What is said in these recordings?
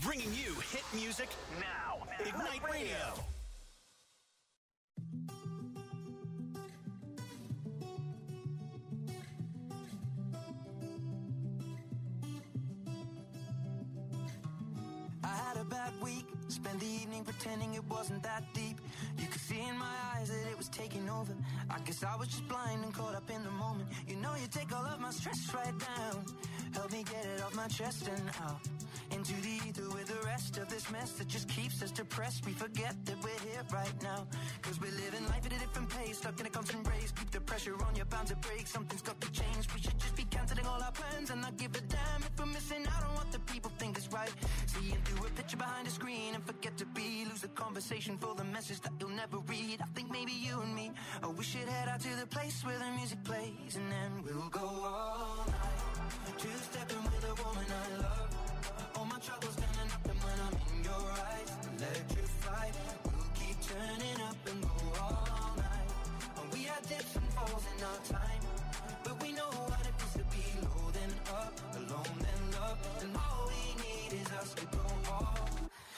Bringing you hit music now. Ignite Radio. I had a bad week, spent the evening pretending it wasn't that deep. You could see in my eyes that it was taking over. I guess I was just blind and caught up in the moment. You know you take all of my stress right down. Help me get it off my chest and out into the ether with the rest of this mess that just keeps us depressed. We forget that we're here right now, cause we're living life at a different pace, stuck in a constant race. Keep the pressure on, you're bound to break. Something's got to change. We should just be cancelling all our plans and not give a damn if we're missing out on what the people think is right. Seeing through a picture behind a screen and forget to be, lose the conversation for the message that you'll never read. I think maybe you and me, oh, we should head out to the place where the music plays, and then we'll go all night, two-stepping with a woman I love. All my troubles standing up, and when I'm in your eyes, electrified. We'll keep turning up and go all night. And we had dips and falls in our time, but we know what it is to be low then up, alone then love. And all we need is us to go all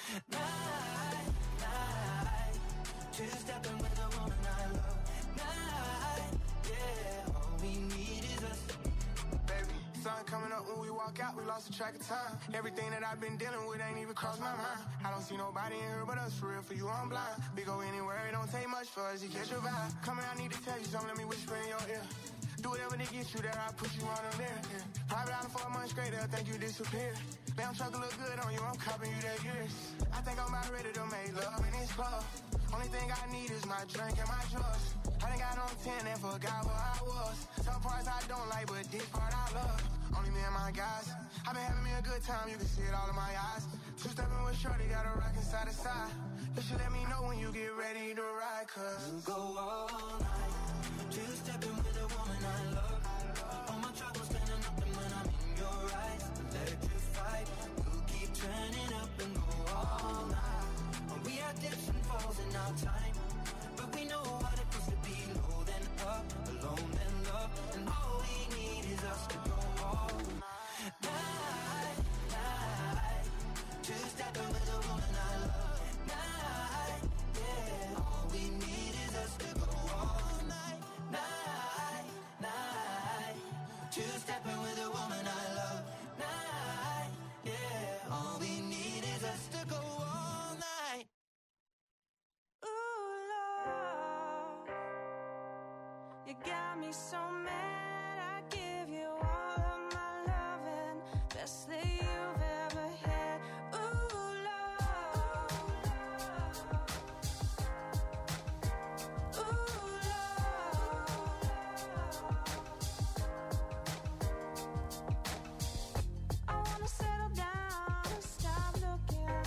night, night. Two-stepping with a woman I love. Night, yeah. All we need is us. Baby, sun coming up when we walk out, we lost the track of time. Everything that I've been dealing with ain't even crossed my mind. I don't see nobody in here but us, for real, for you I'm blind. We go anywhere, it don't take much for us to catch your vibe. Come here, I need to tell you something, let me whisper in your ear. Do whatever to get you there, I'll put you on a mirror. Yeah. Private island for a month straight, they'll think you disappeared. Damn truck look good on you, I'm copying you that years. I think I'm about ready to make love in this club. Only thing I need is my drink and my drugs. I done got on 10 and forgot where I was. Some parts I don't like, but this part I love. Only me and my guys. I've been having me a good time, you can see it all in my eyes. Two-stepping with shorty, got a rockin' side to side. You should let me know when you get ready to ride, cause we'll go all night, two-stepping with a woman I love. All my troubles standing up, and when I'm in your eyes, electrified. We'll keep turning up and go all night. And we had dips and falls in our time, but we know what it is to be low then up, alone then love. And all we need is us to go all night, night. Two-stepping with a woman I love. Night, yeah. All we need is us to go all night, night, night. Two-stepping with a woman I love. Night, yeah. All we need is us to go all night. Ooh, love, you got me so mad. I give you all of my loving, best that you've ever had. Ooh, love, ooh, love. I wanna settle down and stop looking.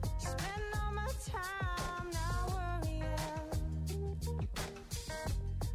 Spend all my time now worrying.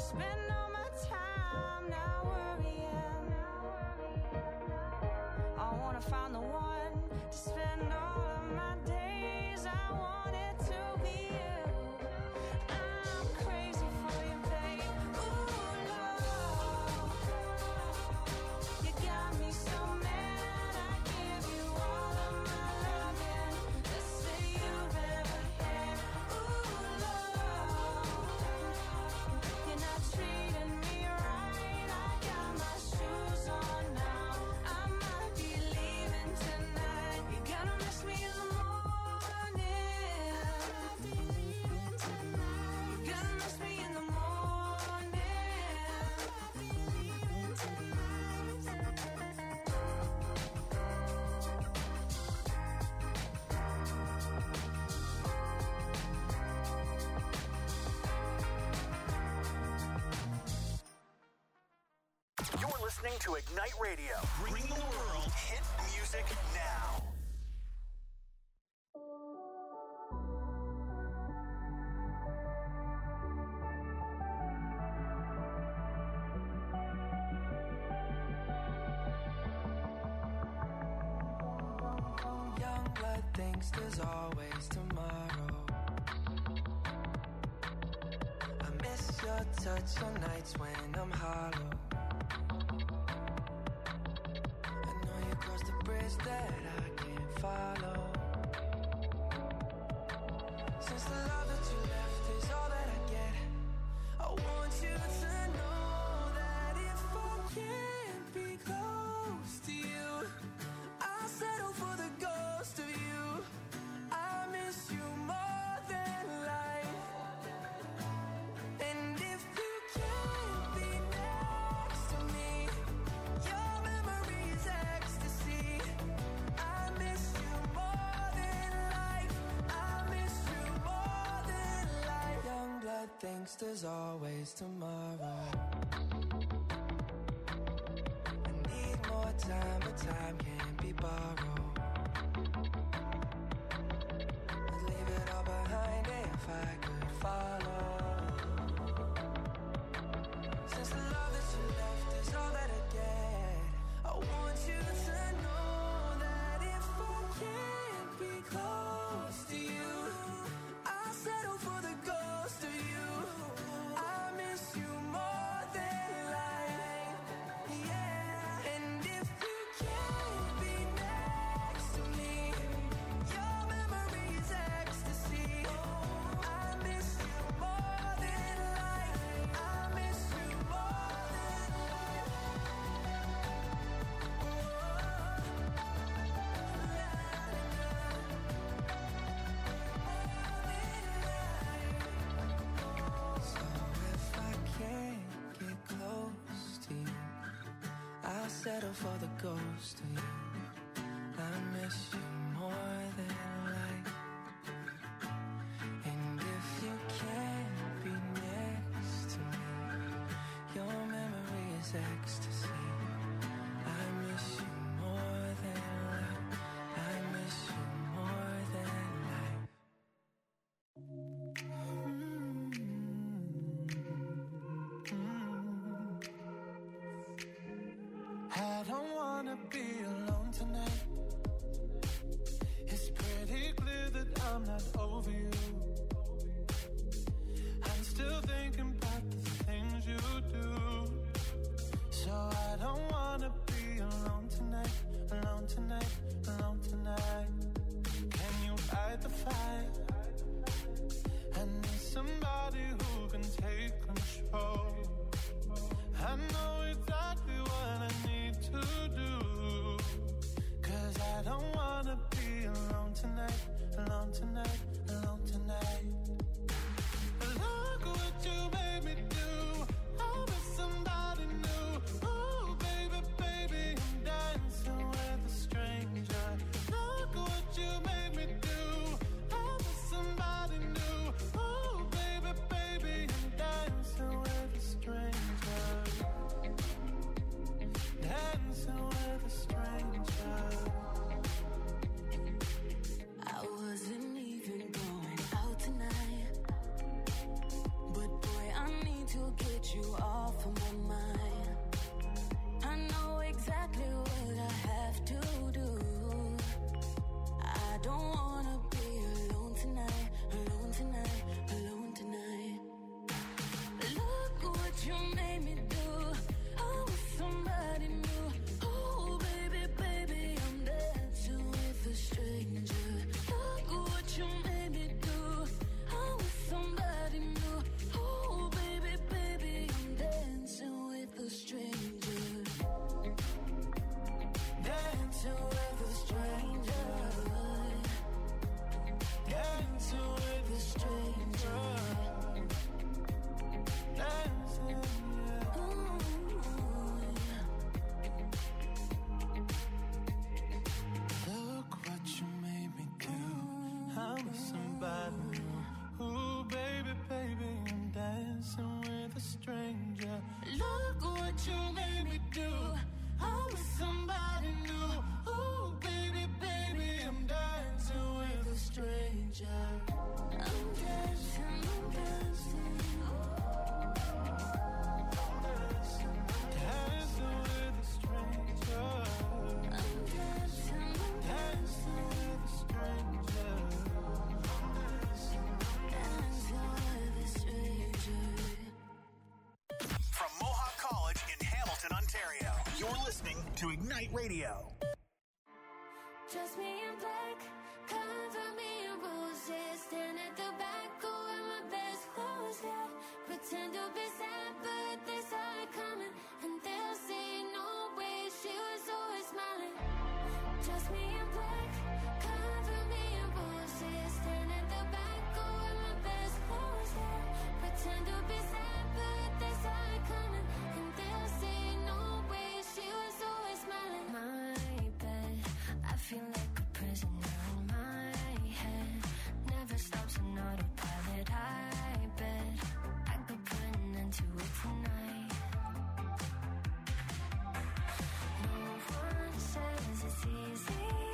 spend all my time not worrying. I wanna find the one to spend all of my days. I want it to be you. I'm crazy for you, babe. Ooh, love, you got me so mad. I give you all of my loving, best that you've ever had. Ooh, love, you're not treating me right. I got my shoes on now. I might be leaving tonight. You're gonna miss me in the morning. You're gonna miss me in the You're listening to Ignite Radio. Bring the world hit music now. Young blood thinks there's always tomorrow. I miss your touch on nights when I'm hollow. I know you crossed the bridge that I can't follow. Since the love that you left is all that I get, I want you to know that if I can't be close to you, I'll settle for the ghost of you. I miss you more than life. And if you can't be next to me, your memory is ecstasy. I miss you more than life. I miss you more than life. Young blood thinks there's always tomorrow. I need more time, but time can't be borrowed. I'd leave it all behind if I could follow. Since the love that you left is all that I get, I want you to know that if I can't be close to you, I'll settle for the ghost of you. I miss you more than life. Yeah. And if you can't be next to me, your memory is ecstasy. I miss you more than life. I miss you more than life. So if I can't get close to you, I'll settle for the ghost of you. I miss you more than life. And if you can't be next to me, your memory is ecstasy. I miss you more than life. I miss you more than life. I don't wanna be alone tonight. It's pretty clear that I'm not over you. I'm still thinking about the things you do. So I don't wanna be alone tonight, alone tonight, alone tonight. Can you fight the fight? I need somebody who can take control. I know exactly what I need to do. 'Cause I don't wanna be alone tonight, alone tonight, alone tonight. Look what you made me do. I'm with somebody new. Oh, baby, baby, I'm dancing with a stranger. Look what you made me do. I'm with somebody new. Oh, baby, baby, I'm dancing with a stranger. of my mind. I know exactly what I have to do. I don't wanna be alone tonight, alone tonight, alone tonight. Look what you made me do. I'm with somebody new. Oh baby, baby, I'm dancing with a stranger. Look what you made me do. I'm with somebody new. Oh baby, baby, I'm dancing with a stranger. Dancing with a stranger. Dancing with a stranger. Dancing, yeah. Look what you made me do. I'm with somebody new. Ooh, baby, baby, I'm dancing with a stranger. Look what you made me do. I'm with somebody new. Oh, baby, baby, I'm dancing with a stranger. I'm dancing, I'm dancing. Dancing with a stranger. I'm dancing, Dancing with a stranger. dancing with a stranger. From Mohawk College in Hamilton, Ontario, you're listening to Ignite Radio. Just me in black, cover me in roses. Stand at the back, go wear my best clothes, yeah. Pretend to be sad, but they saw it coming. And they'll say, no way, she was always smiling. Just me in black, cover me in roses. Stand at the back, go wear my best clothes, yeah. Pretend to be sad, but they saw it coming. And they'll say, no way, she was always smiling. My bed, I feel like a prisoner in my head. Never stops on autopilot. I bet I could put an end to it tonight. No one says it's easy.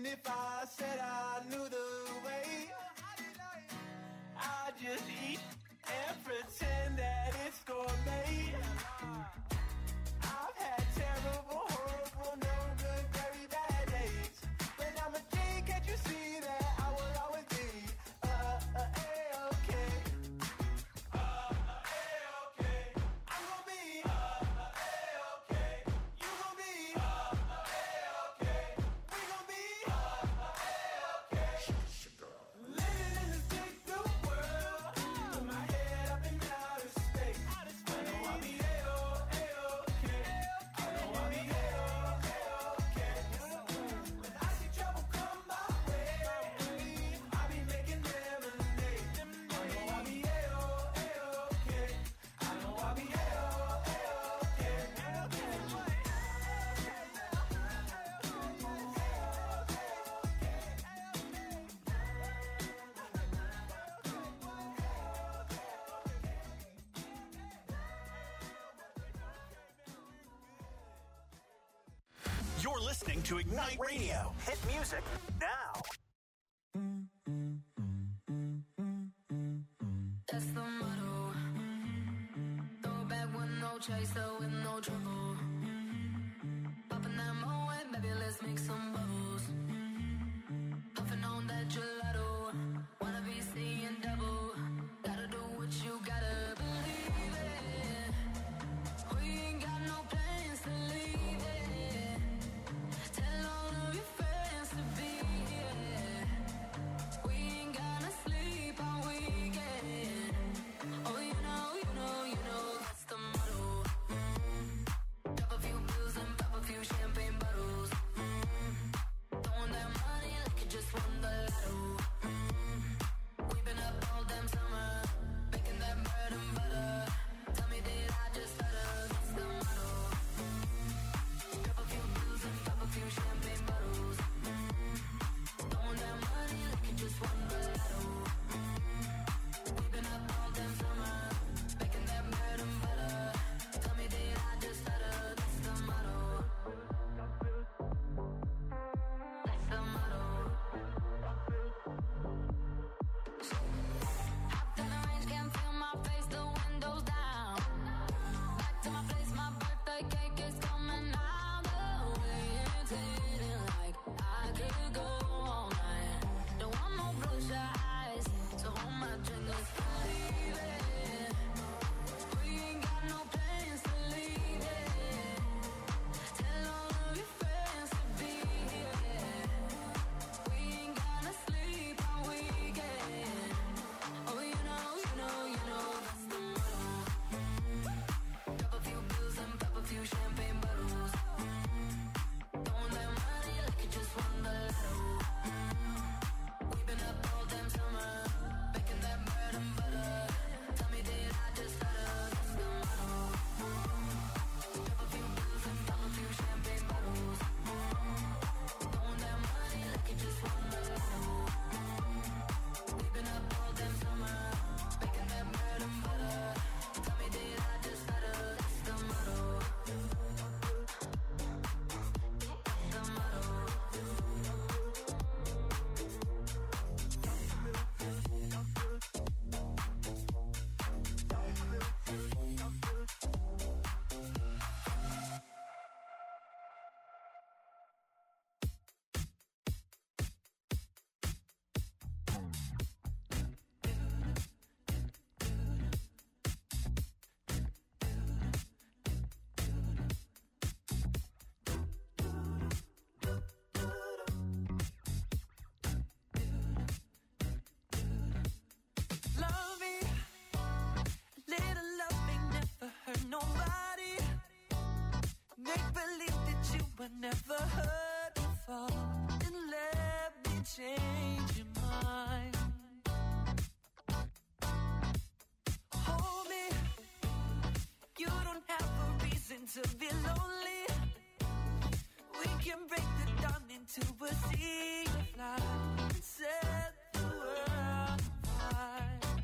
And if I said I knew the way, I just eat and pretend that it's gourmet. I've had terrible, horrible, no good, very bad days. But I'm a king, can't you see that I will always be A-okay. A-okay. I'm gonna be A-okay. You gonna be A-okay. We gonna be A-okay. Living in this big blue world, with my head up in outer space. I know I'll be A-okay. I know I'll be A-okay. When I see trouble come my way, I'll be making lemonade. I know I'll be A-okay. I know I'll be A-okay. You're listening to Ignite Radio. Hit music now. That's the motto. Throw back with no chaser, with no trouble. Popping that Moet, baby, let's make some bubbles. Puffing on that gelato. Wanna be seeing double. Gotta do what you gotta believe it. We ain't got no plans to leave it. Tell all of your friends to be here. We ain't gonna sleep all weekend. Oh, you know, that's the motto. Drop a few pills and pop a few champagne bottles. Throwing that money like you just won the lotto. We've been up all damn summer, making that bread and butter. Tell me, did I just stutter? That's the motto. Drop a few pills and pop a few champagne bottles. Throwing that money like you just won the lotto. We've been up all damn summer, making that bread and butter. Tell me, did I just stutter? That's the motto. That's the motto. Hopped in the range, can't feel my face, the windows down. Back to my place, my birthday cake is coming out. The way it's hitting like I could go all night. Don't want no bloodshot eyes, so hold my drink, let's believe it. We ain't got no plans to leave it. Tell all of your friends to be here. We ain't gonna sleep all weekend. Oh, you know, that's the motto. Drop a few pills and pop a few champagne bottles. Throwing that money like you just won the lotto. We've been up all damn summer, making that bread and butter. Tell me, did I just stutter? That's the motto. Drop a few pills and pop a few champagne bottles. Throwing that money like you just won the lotto. We've been up all damn summer, making that bread and butter. Tell me, did I just stutter? That's the motto. That's the motto. Love me, little loving never hurt nobody. Make believe that you were never hurt before, and let me change your mind. Hold me, you don't have a reason to be lonely. We can break the dawn into a sea of light and set the world on fire.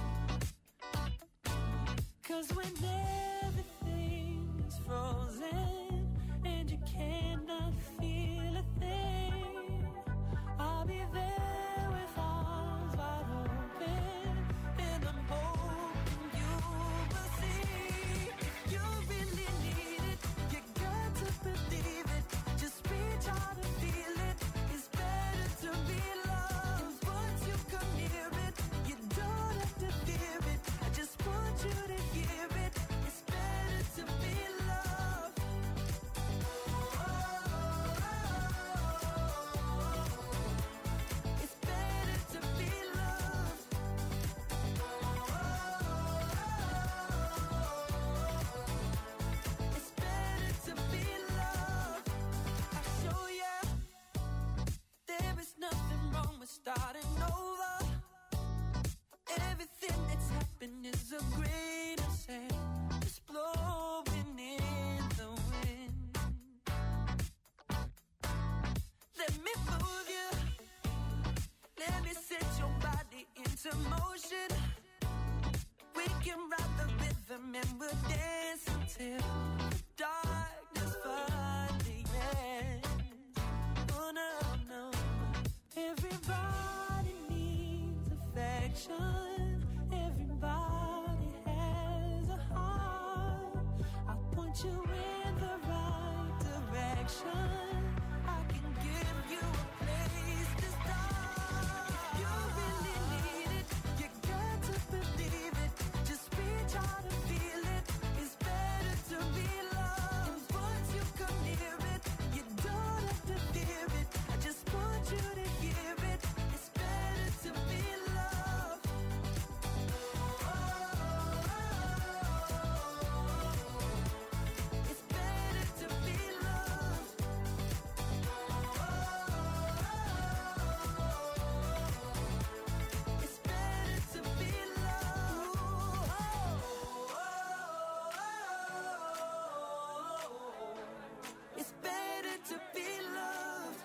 'Cause when everything is frozen and you cannot feel a thing, is starting over. Everything that's happened is a great sand just blowing in the wind. Let me move you. Let me set your body into motion. We can ride the rhythm and we'll dance until the darkness finally ends. Oh no, no. Everybody needs affection. Everybody has a heart. I'll point you in the right direction. I can give you a place to start. You really need it. You got to believe it. Just reach out and feel it. It's better to be loved. And once you come near it, you don't have to fear it. I just want you to hear it. It's better to be loved. It's better to be loved. It's better to be loved. It's better to be loved.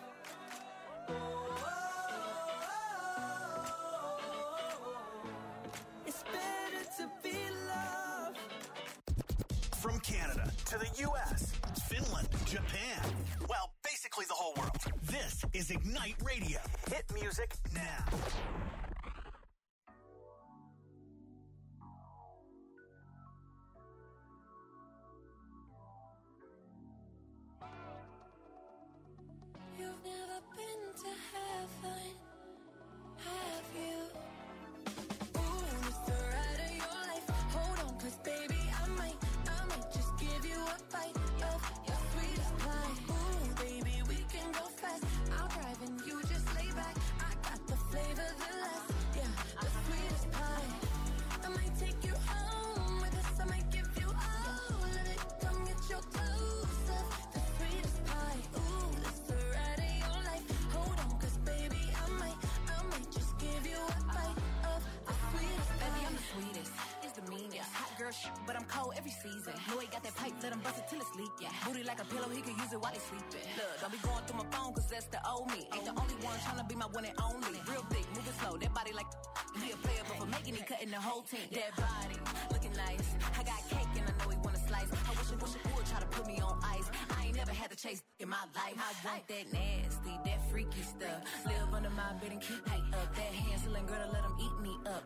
It's better to be loved. From Canada to the U.S., Finland, Japan. Well, basically the whole world. This is Ignite Radio. Hit music now. You've never been to heaven, have you? Ooh, it's the ride of your life. Hold on, 'cause baby, I might just give you a bite of your sweetest pie. Ooh, baby, we can go fast. I'll drive and you just lay back. I got the flavor, the last, yeah, the sweetest pie. I might take you home with us. I might give you all of it. Come get your clothes up, the sweetest pie. Ooh, it's the ride of your life. Hold on, 'cause baby, I might just give you a bite of the sweetest pie. Baby, I'm the sweetest. It's the meanest. Hot girl shit, but I'm cold every season. Know he got that pipe, let him bust it till it's leak. Yeah. Booty like a pillow, he could use it while he's sleeping. Look, don't be going through my phone, 'cause that's the old me. Ain't the only one tryna be my one and only. Real big, moving slow, that body like he a player, but for making it, cutting the whole team. That body, looking nice. I got cake and I know he wanna slice. I wish it would try to put me on ice. I ain't never had to chase in my life. I want that nasty, that freaky stuff. Live under my bed and keep me up. That Hansel girl to let him eat me up.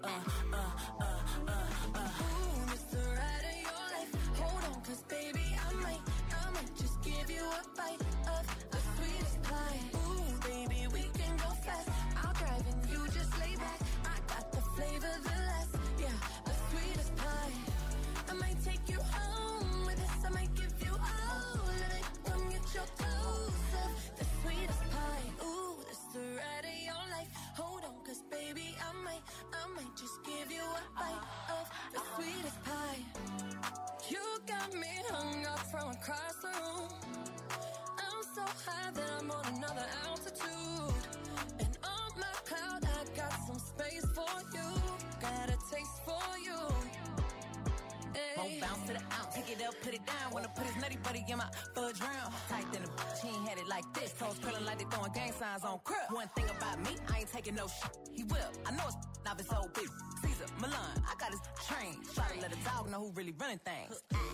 Ooh, it's the ride of your life. Hold on, 'cause baby, I might just give you a bite of the sweetest pie. Ooh, baby, we can go fast. I'll drive and you just lay back. I got the flavor, the last, yeah, the sweetest pie. I might take you home with us. I might give you all of it. Come get your clothes up, the sweetest pie. Ooh, it's the ride of your life. Hold on, 'cause baby, I might just give you a bite of the sweetest pie. You got me hung up from across the room. I'm so high that I'm on another altitude. And on my cloud, I got some space for you. Got a taste for you. Won't bounce to the ounce. Pick it up, put it down. Wanna put his nutty buddy in my fudge round. Tight than a bitch, he ain't had it like this. Toes curling like they throwing gang signs on crib. One thing about me, I ain't taking no shit. He will. I know it's not his old bitch. Caesar, Milan, I got his train. Try to let a dog know who really running things.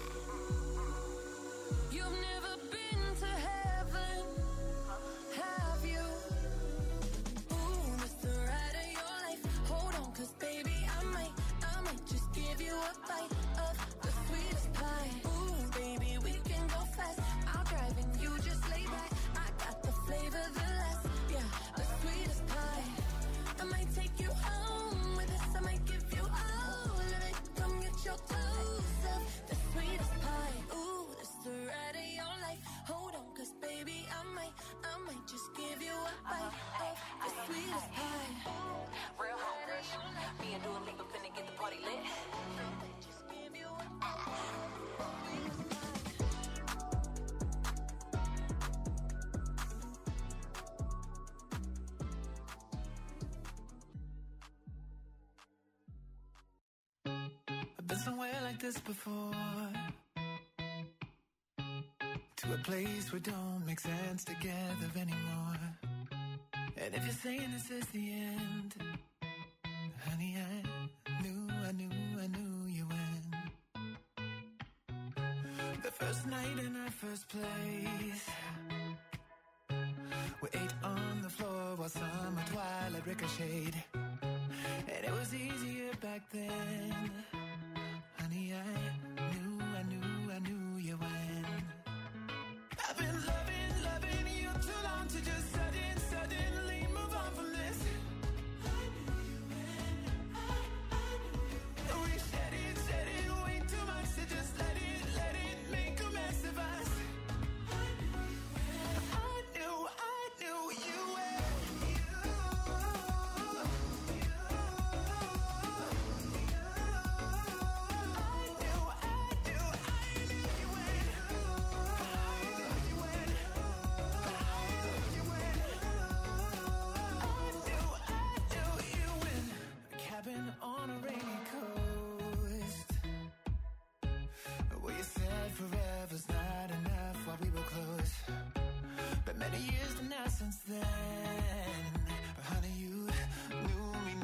You've never been to heaven, have you? Ooh, it's the ride of your life. Hold on, 'cause baby, I might just give you a bite of the sweetest pie. Ooh, baby, we can go fast. I'll drive and you just lay back. I got the flavor, the last, yeah, the sweetest pie. I might take you home with us. I might give you all of it. Come get your clothes up, the sweetest pie. Ooh, it's the ride of your life. Hold on, 'cause baby, I might just give you a bite of the sweetest pie. Real hungry. Me and Dua Lipa finna get the party lit. Just give you a sweetest pie. like this before. To a place where don't make sense together anymore. And if you're saying this is the end, honey, I knew you win. The first night in our first place, we ate on the floor while summer twilight ricocheted. And it was easier back then. Honey, I knew you win. I've been loving you too long to just suddenly move on from this. I knew you win. We said it way too much to just let it make a mess of us. I knew you win. On a rainy coast, well, you said forever's not enough while we were close, but many years now since then. But honey, you knew me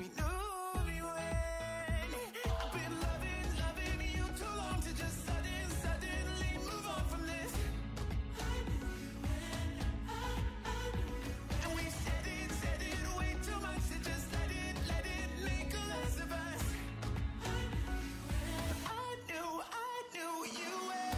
when I've been loving you too long to just suddenly move on from this. I knew you when and we said it way too much to just let it make a mess of us. I knew you were.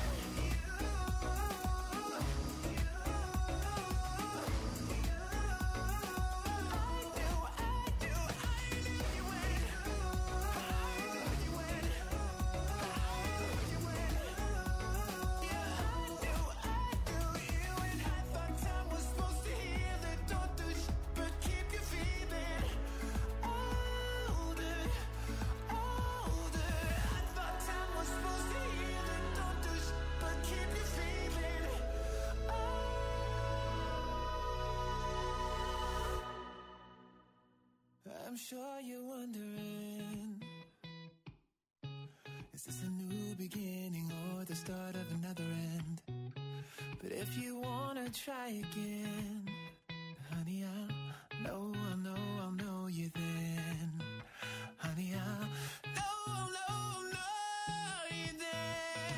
I'm sure you're wondering, is this a new beginning or the start of another end? But if you wanna try again, honey, I'll know you then. Honey, I'll know you then.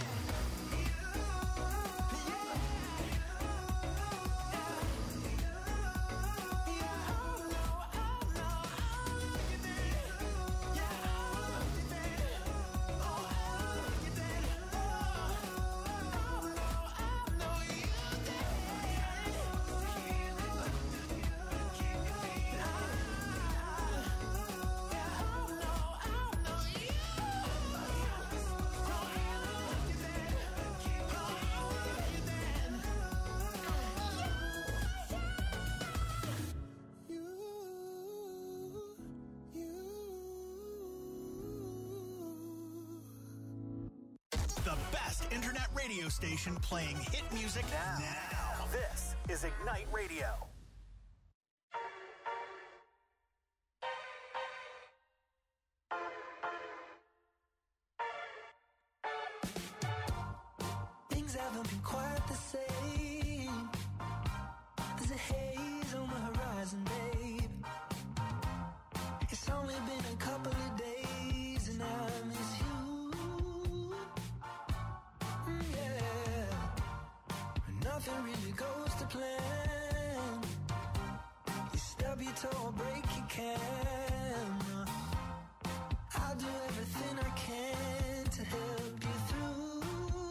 The best internet radio station playing hit music now. This is Ignite Radio. Things haven't been quite the same. There's a haze on the horizon, babe. It's only been a couple of days and I miss you. Yeah, nothing really goes to plan. You stub your toe or break your can. I'll do everything I can to help you through.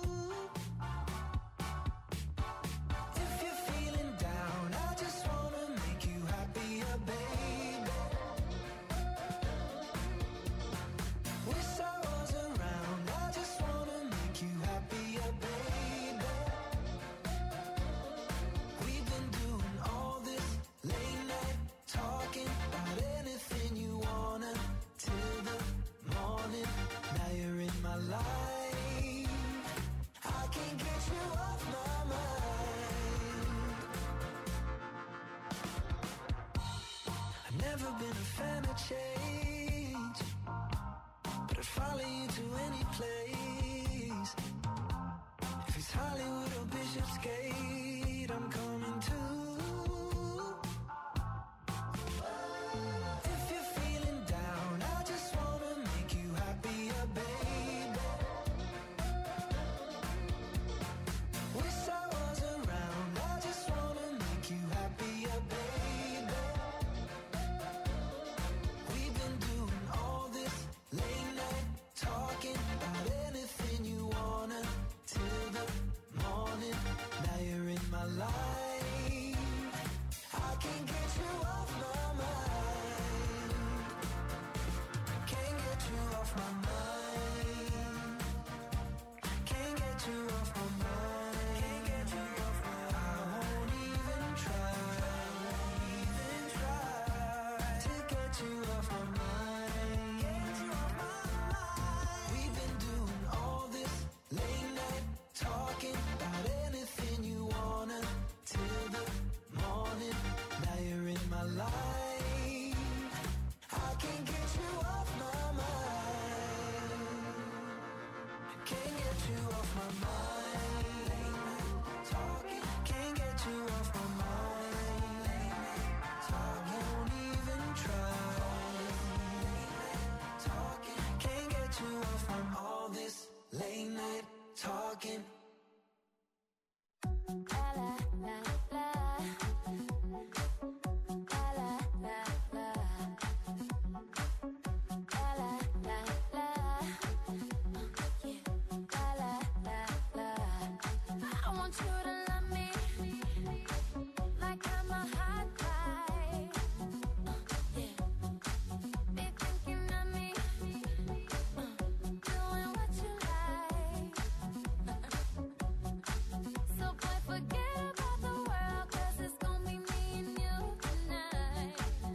If you're feeling down, I just wanna make you happier, baby. With sorrows around, I just wanna make you happier, baby. We've been doing all this late night talking about anything you wanna till the morning. Now you're in my life. I can't get you off my mind. I've never been a fan of change, but at follow you to any place. If it's Hollywood or Bishopsgate, I'm coming too. If you're feeling down, I just wanna make you happier, baby. Wish I was around, I just wanna make you happier, baby. We've been doing all this late night talking about anything you wanna till the morning. Now you're in my life, I can't get you off my mind. Can't get you off my mind. Can't get you off my mind. Can't get you off my mind. I won't even try to get you off my mind. Get you off my mind. We've been doing all this late night talking about anything you wanna till the morning. Now you're in my life, I can't get you off my mind. Can't get you off my mind. Late night talking, can't get you off my mind. Late night talking, won't even try. Late night talking, can't get you off from all this late night talking. I want you to love me like I'm a hot guy. Yeah. Be thinking of me, doing what you like. So boy, forget about the world, 'cause it's gonna be me and you tonight.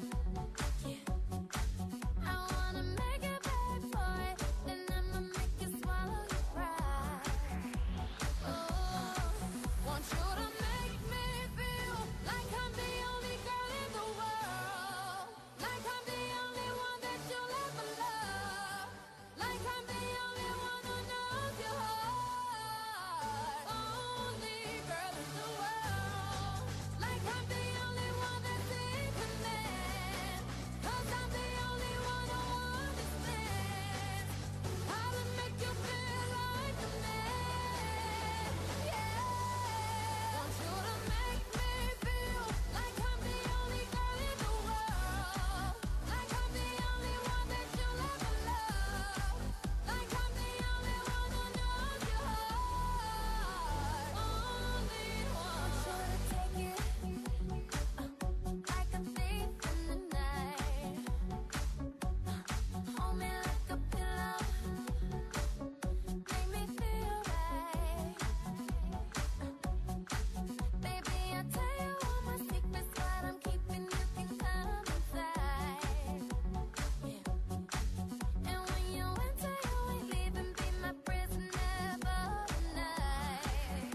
Yeah. I wanna make it back for it, then I'ma make you swallow your pride. Want you to make me feel like I'm the only girl in the world, like I'm the only one that you'll ever love, like I'm the only one who knows your heart, only girl in the world, like I'm the only one that's in command, 'cause I'm the only one who understands how to make you feel like a man. Yeah. Want you to make me feel like I'm the only girl in the world, like I'm the only one that you'll ever love, like I'm the only one who knows your heart, only one. Want you to take it like a thief in the night. Hold me like a pillow, make me feel right. Baby, I'll tell you all my secrets, what I'm keeping, you can come inside. Yeah. And when you enter, you ain't leaving, be my prisoner for the night.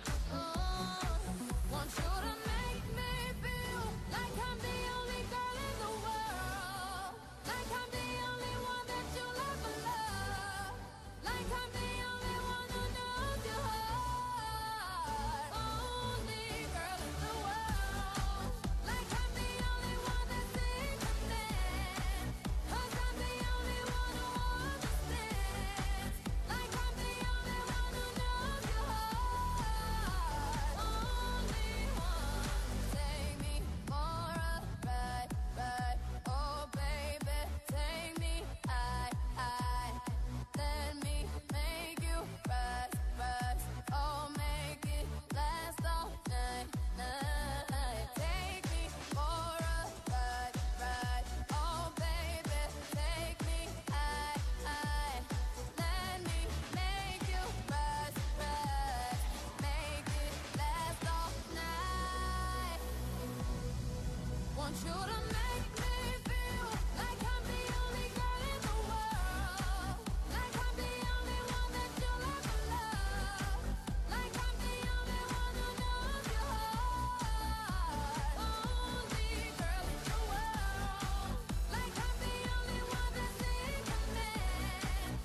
Want you to make me feel like I'm the only girl in the world, like I'm the only one that you'll ever love, like I'm the only one who knows your heart, only girl in the world, like I'm the only one that's in command, 'cause I'm the only one who understands, like I'm the only one who knows your heart, only one. Take me for a ride, oh baby, take me high. Let me make you rise, oh make it last all night. Take me for a ride, oh baby, take me high. Let me make you rise, make it last all night. Want you to make me feel like I'm the only girl in the world, like I'm the only one that you'll ever love, like I'm the only one who knows your heart, only girl in the world, like I'm the only one that's in command,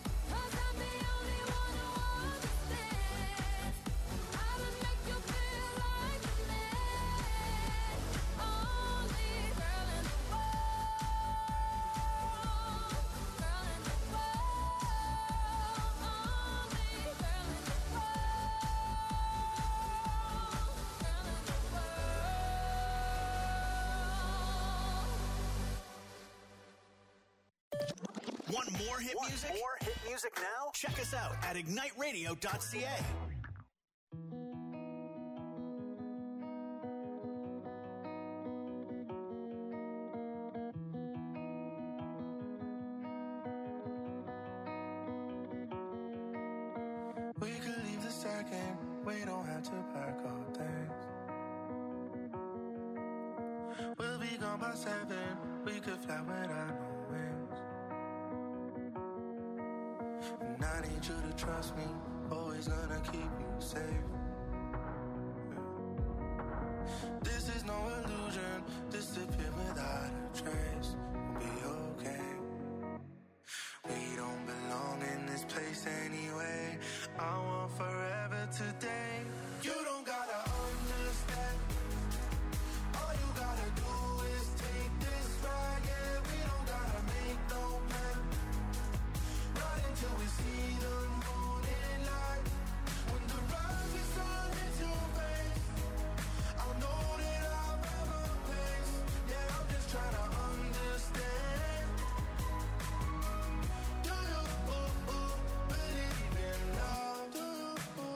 more hit music? More hit music now? Check us out at igniteradio.ca. We could leave the second, we don't have to pack all things. We'll be gone by 7, we could fly without no wings. And I need you to trust me, always gonna keep you safe. This is no illusion, disappear without a trace. We'll be okay. We don't belong in this place anyway. I want forever today. You don't gotta understand. All you gotta do is take this ride. Yeah, we don't gotta make no plan. Not until we see the morning light. When the rise is on into your face, I'll know that I'll have a place. Yeah, I'm just trying to understand. Do you believe in love? Do you?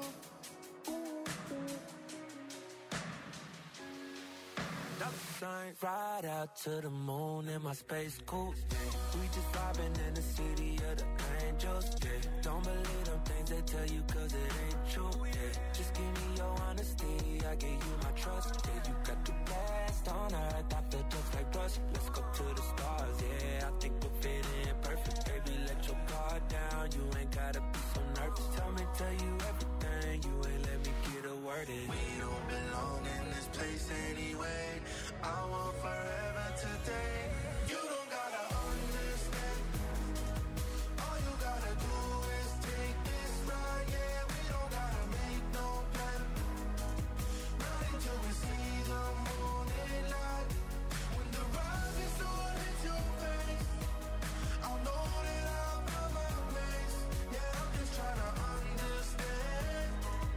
Ride out to the moon in my space coupe. We just vibing in the city of the angels. Yeah. Don't believe them things they tell you 'cause it ain't true. Yeah. Just give me your honesty, I give you my trust. Yeah, you got the best on earth, I feel just like rust. Let's go to the stars, yeah, I think we'll fit in perfect. Baby, let your guard down, you ain't gotta be so nervous. Tell you everything, you ain't let me get a word in. We don't belong in this place anyway. I want forever today. You don't gotta understand. All you gotta do is take this ride. Yeah, we don't gotta make no plan. Not until we see the morning light. When the rise is on into your face, I'll know that I'll have my place. Yeah, I'm just trying to understand.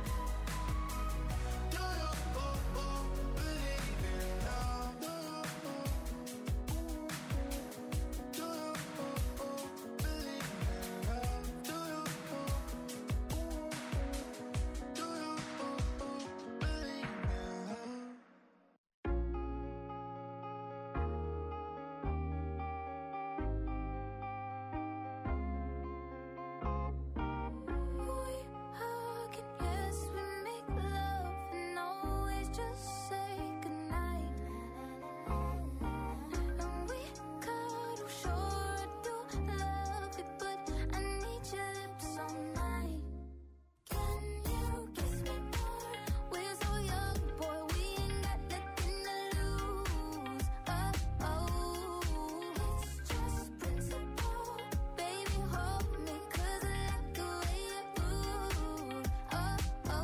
Do you believe in love? Do you believe in love? Do you believe in love? We hug and yes, we make love and always just say goodnight. And we cuddle, sure I do love it, but I need your lips all night. Can you kiss me more? We're so young, boy, we ain't got nothing to lose. It's just principle. Baby, hold me, 'cause I like the way you move. Boy,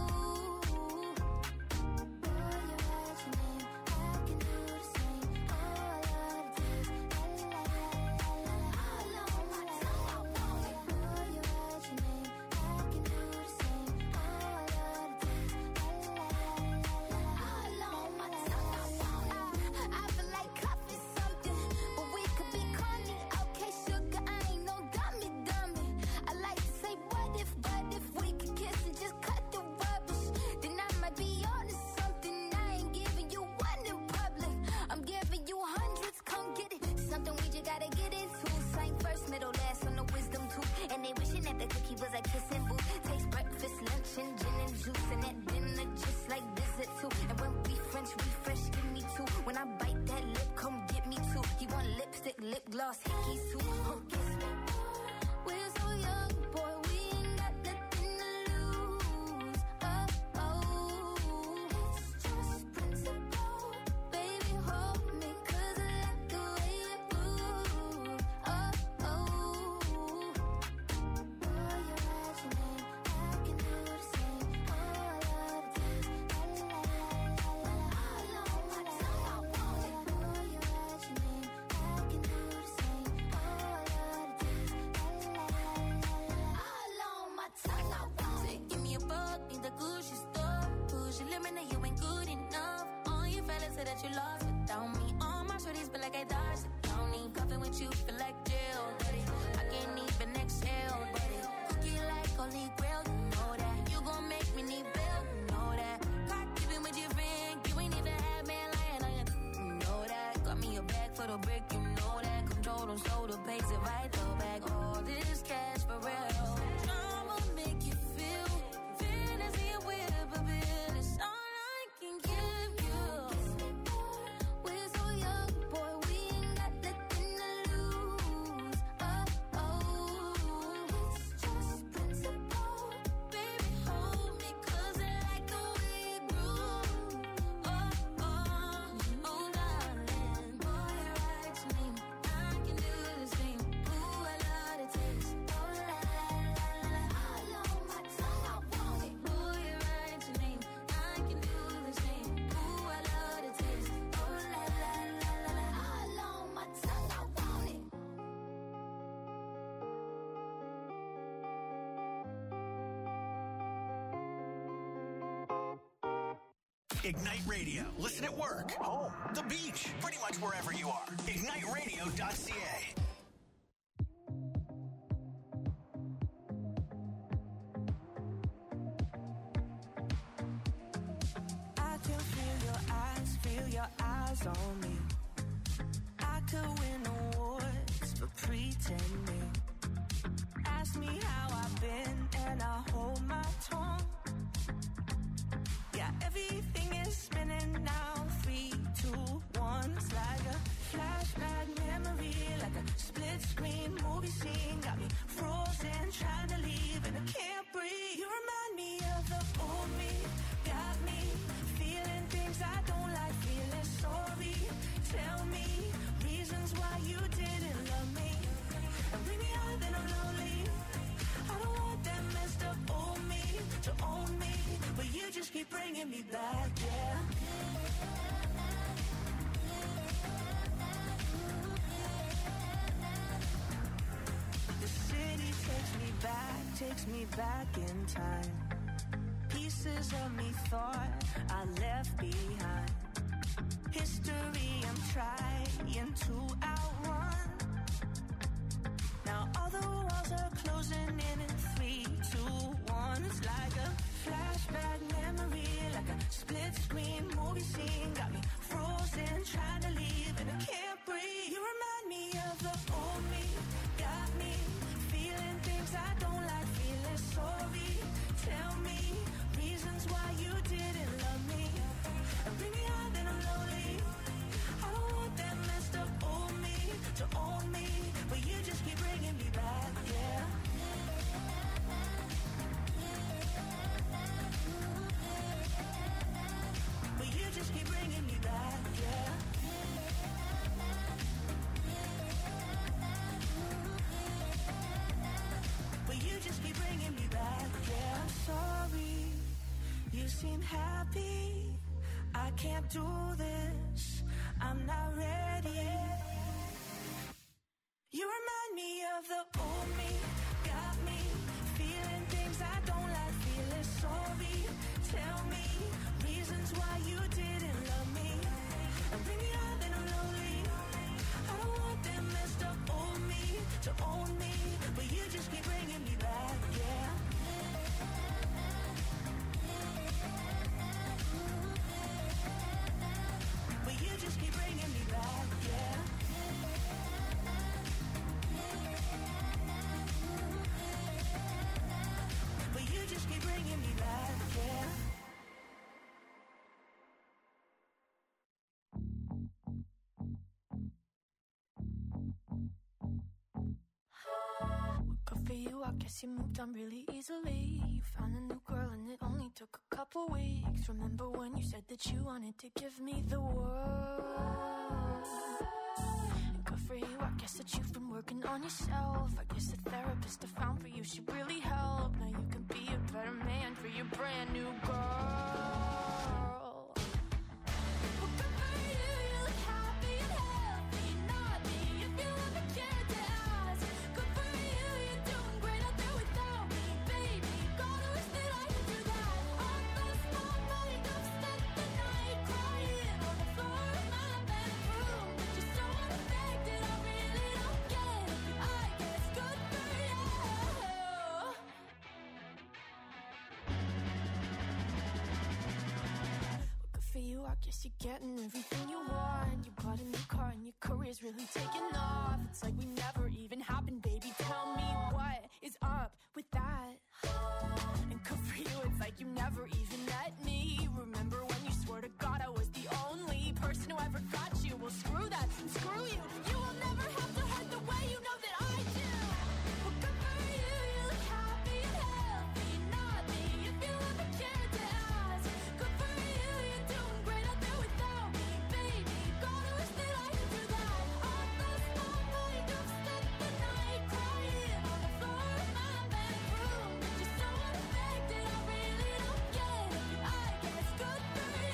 you write your name, I can do the same. All I do is la la la la la. All on my tongue, I want it. Boy, you write your name, I can do the same. All I do is la la la la. All on my tongue, I want it. I feel like coffee something, but we could be corny. Okay, sugar, I ain't no dummy. I like to say what if we could kiss and just cut the rubbish, then I might be on to something. I ain't giving you one in public, I'm giving you hundreds. Come get it, something we just gotta get into. Sang first, middle, last on the wisdom tooth, and they wishing that the cookie was a kissing booth. Taste breakfast, lunch, and gin and juice, and that dinner just like visit too. And when we French refresh, give me two. When I bite that lip, come get me two. He want lipstick, lip gloss, hickeys too. Kiss me more. We're so young, boy, we ain't got nothing to lose. It's just principle. Baby, hold me, 'cause I like the way you move. Boy, you write your name, I can do the same. All I do is la la la la la. All on my tongue, I want it. Boy, you write your name, I can do the same. All I do is la la la la la. All on my tongue, I want it. Give me a buck in the Gucci store. Push your limit, now you ain't good enough. All your fellas say that you lost without me. All my shorties feel like I dodged the county. Cuffing with you feel like jail, daddy. I can't even the brick, you know that. Control them, so the pace it right though back. All this cash for real. I'ma make you feel fantasy and whippersnapper. It's all I can give you. We're so young, boy, we ain't got nothing to lose. Oh, it's just principle. Baby, hold me, 'cause I like the way you groove. Oh, darling, boy, you're right to me. I can do the same. Ooh, I love the taste. Oh, la, la, la, la, all on my tongue, I want it. Boy, you're right to me. I can do the same. Ooh, I love the taste. Oh, la, la, la, la, la, all on my tongue, I want it. Ignite Radio. Listen at work, home, the beach, pretty much wherever you are. IgniteRadio.ca. I can feel your eyes on me. I could win awards for pretending. Ask me how I've been and I hold my tongue. Yeah, everything is spinning now. 3, 2, 1. It's like a flashback memory, like a split screen movie scene. Got me frozen, trying to leave, and I can't breathe. You remind me of the old me. Got me feeling things I don't like, feeling sorry. Tell me reasons why you didn't love me, and bring me out, then I'm lonely. I don't want that messed up old me to own me, but you just keep bringing me back, yeah. The city takes me back in time. Pieces of me thought I left behind. History I'm trying to outrun. Now all the walls are closing in 3, 2, 1. It's like a flashback memory, like a split screen movie scene. Got me frozen, trying to leave, and I can't breathe. You remind me of the old me. Got me feeling things I don't like, feeling sorry. Tell me reasons why you didn't love me, and bring me out, then I'm lonely. I don't want that messed up old me to own me, but you just keep bringing me back, yeah. But you just keep bringing me back, yeah. But you just keep bringing me back, yeah. I'm sorry, you seem happy. I can't do this, I'm not ready. You remind me of the old me. Got me feeling things I don't like, feeling sorry. Tell me reasons why you didn't love me, and bring me out, then I'm lonely. I don't want that messed up old me to own me, but you just keep bringing me back, yeah. But you just keep bringing me back, yeah. But you just keep bringing me back, yeah. Good for you, I guess you moved on really easily. You found a new girl and it only took a couple weeks. Remember when you said that you wanted to give me the world? And good for you, I guess that you've been working on yourself. I guess the therapist I found for you should really help. Now you can be a better man for your brand new girl. Well, good for you, you look happy and healthy. Not me, if you ever cared to ask. Good for you, you're doing great out there without me, baby. God, I wish that I could do that. I lost my mind, I've spent the night crying on the floor of my bedroom. But you're so unaffected, I really don't get it. I guess good for you. Well, good for you, I guess you're getting everything you want. You bought a new car and your career's is really taking off. It's like we never even happened, baby. Tell me what is up with that. And good for you, it's like you never even met me. Remember when you swore to God I was the only person who ever got you? Well, screw that, and screw you. You will never have to hurt the way you know that I do. Well, good for you, you look happy and healthy. Not me, if you ever cared to ask. Good for you, you're doing great out there without me, baby. Gotta wish that I could do that. I lost my mind, I've spent the night crying on the floor of my bedroom. But you're so unaffected, I really don't get it. I guess good for you.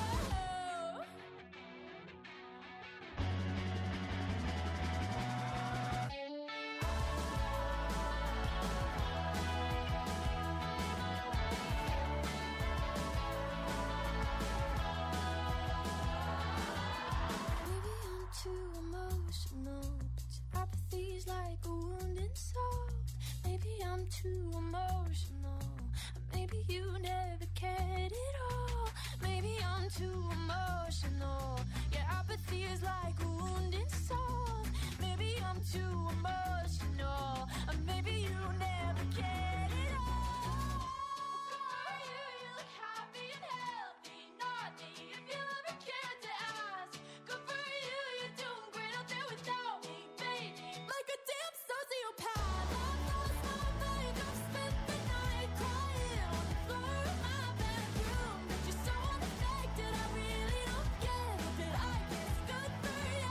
Maybe I'm too emotional, but your apathy's like a wounded soul. Maybe I'm too emotional, or maybe you never cared at all. Maybe I'm too emotional, your apathy is like a wounded soul. Maybe I'm too emotional, or maybe you never cared at all. Good for you, you look happy and healthy. Not me, if you ever cared to ask. Good for you, you're doing great out there without me, baby. Like a damn sociopath. I've lost my mind, I've spent the night crying on the floor of my bedroom. But you're so unaffected, I really don't get it. But I guess good for you.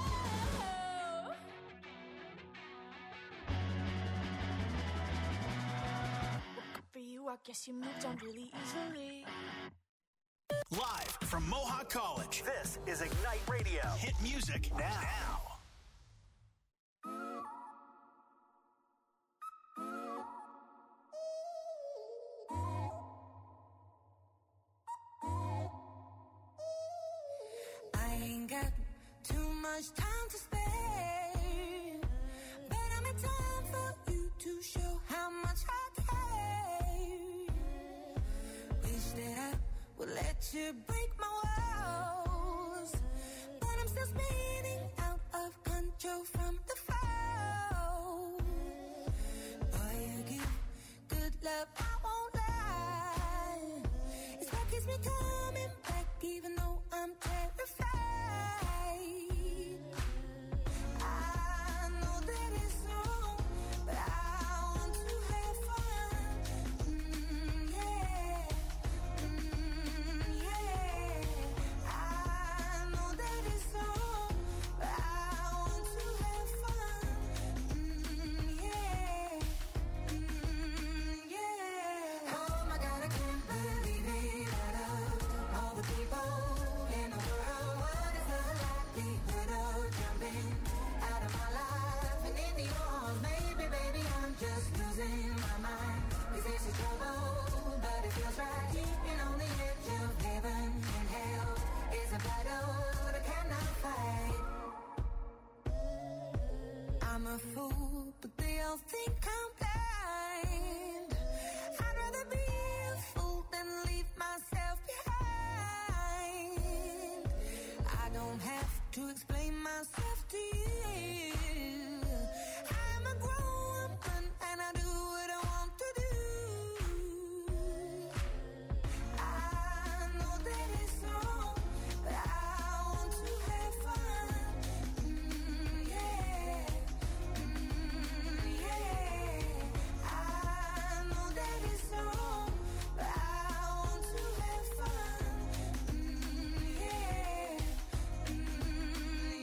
Good for you, I guess you moved on really easily. Live from Mohawk College, this is Ignite Radio. Hit music now. I ain't got too much time to spare, but I'm in time for you to show how much I care. Wish that I would let you break my walls, but I'm still spinning out of control from the fall. Boy, you give good love, I won't lie. It's what keeps me coming back, even though I'm terrified. I know that it's wrong, but I want to have fun. Yeah. Yeah. I know that it's wrong, but I want to have fun. Yeah. Yeah. Oh my God, I can't believe it. Out of all the people in the world, what is the likelihood of jumping out of my life and into yours? Maybe, baby, I'm just losing my mind. This is trouble, but it feels right. Keeping on the edge of heaven and hell is a battle that I cannot fight. I'm a fool, but they all think I'm blind. I'd rather be a fool than leave myself behind. I don't have to explain myself to you. I'm a grown woman and I do what I want to do. I know that it's wrong, but I want to have fun. Yeah. Yeah. I know that it's wrong, but I want to have fun. Yeah.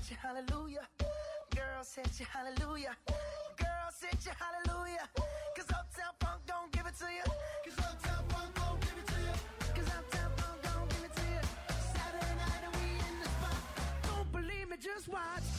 set you hallelujah. Girl, set you hallelujah. Girl, set you hallelujah. Cause Uptown Funk don't give it to you. Cause Uptown Funk don't give it to you. Cause Uptown Funk don't give it to you. Saturday night and we in the spot. Don't believe me, just watch.